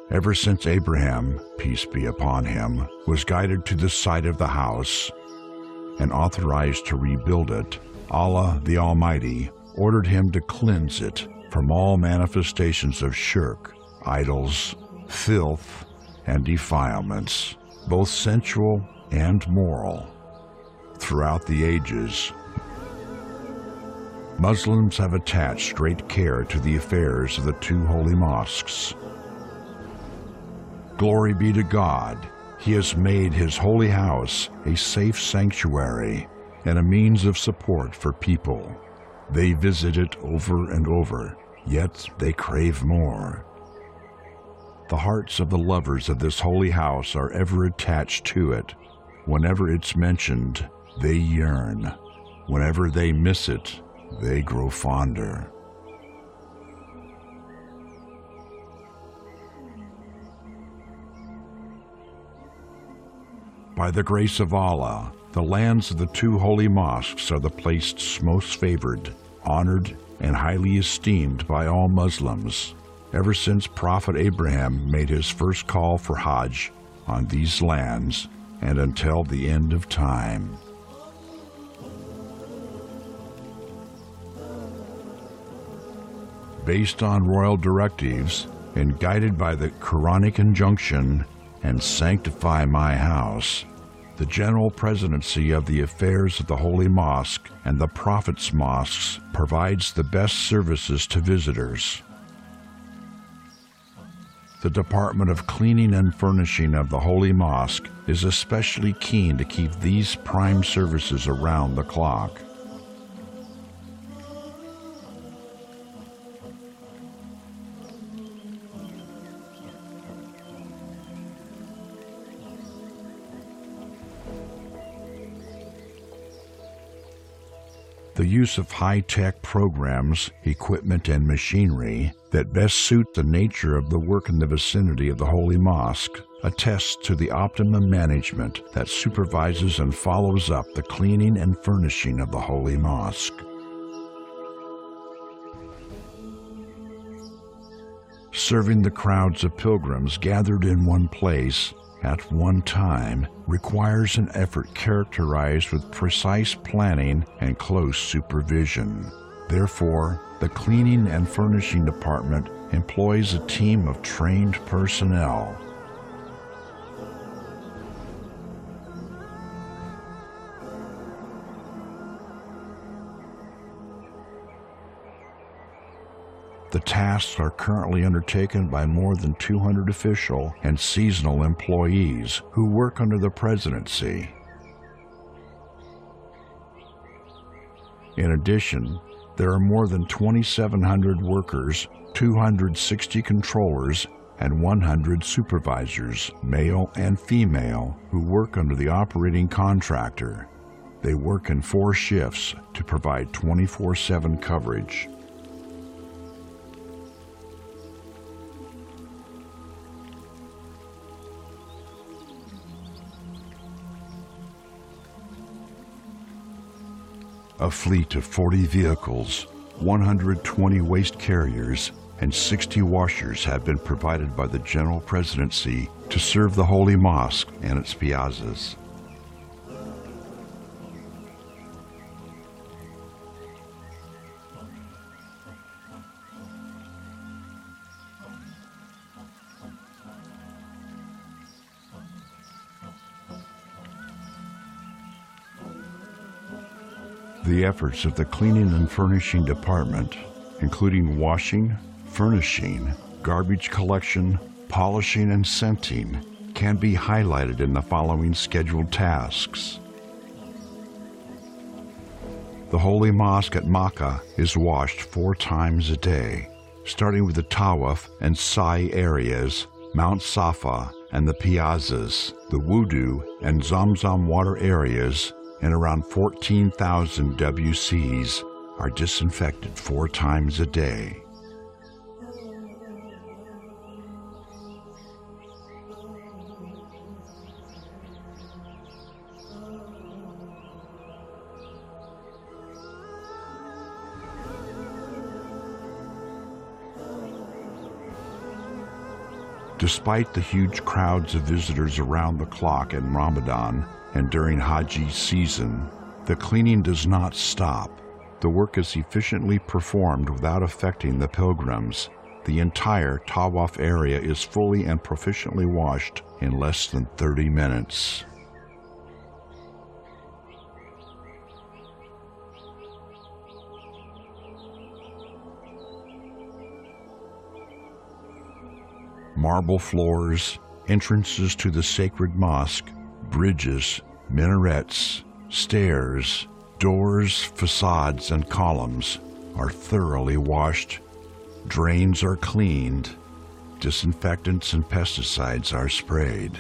Ever since Abraham, peace be upon him, was guided to the site of the house and authorized to rebuild it, Allah the Almighty ordered him to cleanse it from all manifestations of shirk, idols, filth, and defilements, both sensual and moral. Throughout the ages, Muslims have attached great care to the affairs of the two holy mosques. Glory be to God, He has made His holy house a safe sanctuary and a means of support for people. They visit it over and over, yet they crave more. The hearts of the lovers of this holy house are ever attached to it. Whenever it's mentioned, they yearn. Whenever they miss it, they grow fonder. By the grace of Allah, the lands of the two holy mosques are the places most favored, honored, and highly esteemed by all Muslims, ever since Prophet Abraham made his first call for Hajj on these lands and until the end of time. Based on royal directives and guided by the Quranic injunction, and sanctify my house, the General Presidency of the Affairs of the Holy Mosque and the Prophet's Mosques provides the best services to visitors. The Department of Cleaning and Furnishing of the Holy Mosque is especially keen to keep these prime services around the clock. The use of high-tech programs, equipment, and machinery that best suit the nature of the work in the vicinity of the Holy Mosque attests to the optimum management that supervises and follows up the cleaning and furnishing of the Holy Mosque. Serving the crowds of pilgrims gathered in one place at one time requires an effort characterized with precise planning and close supervision. Therefore, the Cleaning and Furnishing Department employs a team of trained personnel. The tasks are currently undertaken by more than 200 official and seasonal employees who work under the presidency. In addition, there are more than 2,700 workers, 260 controllers, and 100 supervisors, male and female, who work under the operating contractor. They work in 4 shifts to provide 24/7 coverage. A fleet of 40 vehicles, 120 waste carriers, and 60 washers have been provided by the General Presidency to serve the Holy Mosque and its piazzas. The efforts of the Cleaning and Furnishing Department, including washing, furnishing, garbage collection, polishing, and scenting, can be highlighted in the following scheduled tasks. The Holy Mosque at Makkah is washed 4 times a day, starting with the Tawaf and Sa'i areas, Mount Safa, and the piazzas, the Wudu and Zamzam water areas, and around 14,000 WCs are disinfected 4 times a day. Despite the huge crowds of visitors around the clock in Ramadan and during Hajj season, the cleaning does not stop. The work is efficiently performed without affecting the pilgrims. The entire Tawaf area is fully and proficiently washed in less than 30 minutes. Marble floors, entrances to the sacred mosque, bridges, minarets, stairs, doors, facades, and columns are thoroughly washed. Drains are cleaned. Disinfectants and pesticides are sprayed.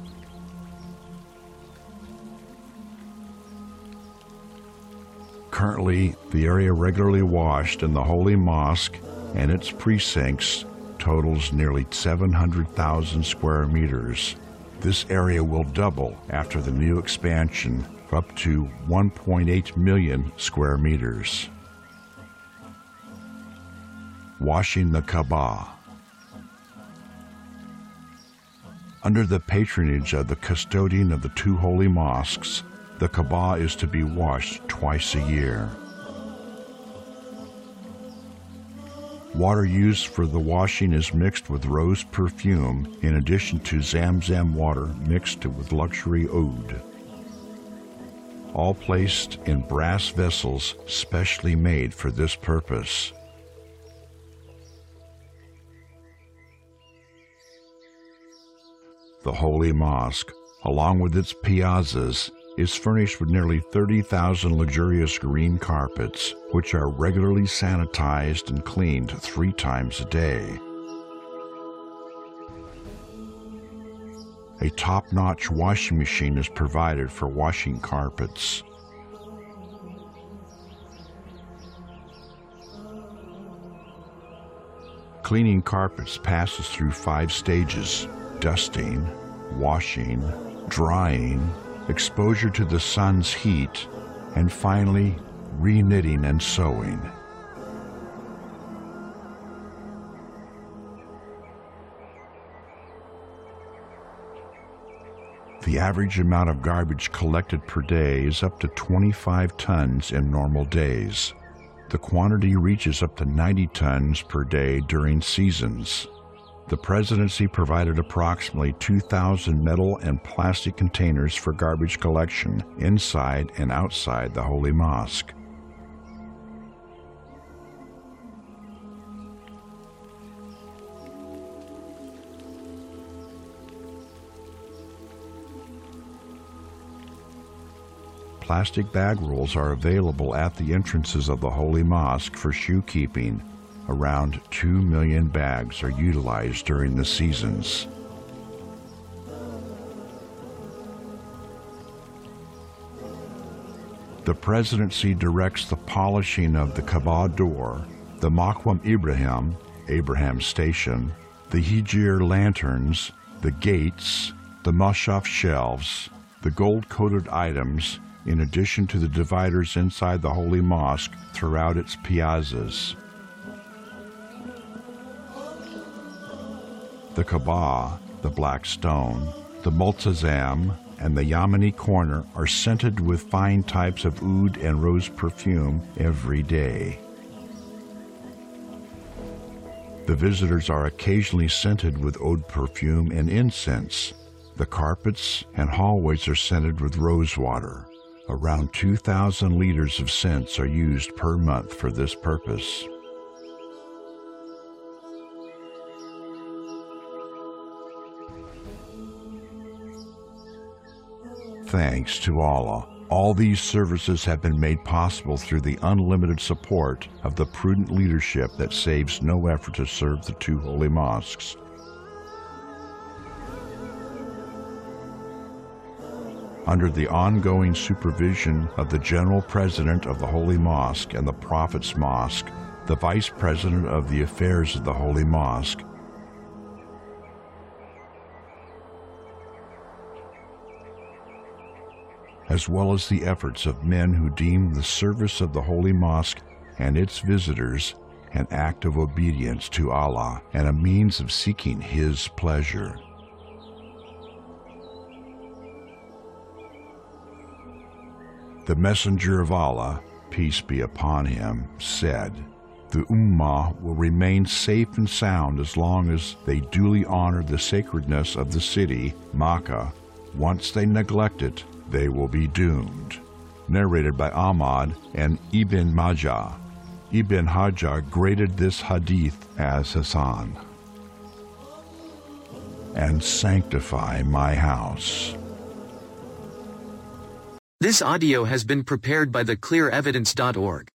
Currently, the area regularly washed in the Holy Mosque and its precincts totals nearly 700,000 square meters. This area will double after the new expansion up to 1.8 million square meters. Washing the Kaaba. Under the patronage of the custodian of the two holy mosques, the Kaaba is to be washed twice a year. Water used for the washing is mixed with rose perfume in addition to Zamzam water mixed with luxury oud. All placed in brass vessels specially made for this purpose. The Holy Mosque, along with its piazzas, is furnished with nearly 30,000 luxurious green carpets, which are regularly sanitized and cleaned 3 times a day. A top-notch washing machine is provided for washing carpets. Cleaning carpets passes through 5 stages: dusting, washing, drying, exposure to the sun's heat, and finally, re-knitting and sewing. The average amount of garbage collected per day is up to 25 tons in normal days. The quantity reaches up to 90 tons per day during seasons. The presidency provided approximately 2,000 metal and plastic containers for garbage collection inside and outside the Holy Mosque. Plastic bag rolls are available at the entrances of the Holy Mosque for shoe keeping. Around 2 million bags are utilized during the seasons. The presidency directs the polishing of the Kaaba door, the Maqam Ibrahim, Abraham Station, the Hijr lanterns, the gates, the Mashaf shelves, the gold-coated items, in addition to the dividers inside the Holy Mosque throughout its piazzas. The Kaaba, the Black Stone, the Multazam, and the Yamani Corner are scented with fine types of oud and rose perfume every day. The visitors are occasionally scented with oud perfume and incense. The carpets and hallways are scented with rose water. Around 2,000 liters of scents are used per month for this purpose. Thanks to Allah, all these services have been made possible through the unlimited support of the prudent leadership that saves no effort to serve the two holy mosques. Under the ongoing supervision of the General President of the Holy Mosque and the Prophet's Mosque, the Vice President of the Affairs of the Holy Mosque, as well as the efforts of men who deem the service of the Holy Mosque and its visitors an act of obedience to Allah and a means of seeking His pleasure. The Messenger of Allah, peace be upon him, said, "The Ummah will remain safe and sound as long as they duly honor the sacredness of the city, Makkah. Once they neglect it, they will be doomed." Narrated by Ahmad and Ibn Majah. Ibn Hajar graded this hadith as Hasan. "And sanctify my house." This audio has been prepared by theclearevidence.org.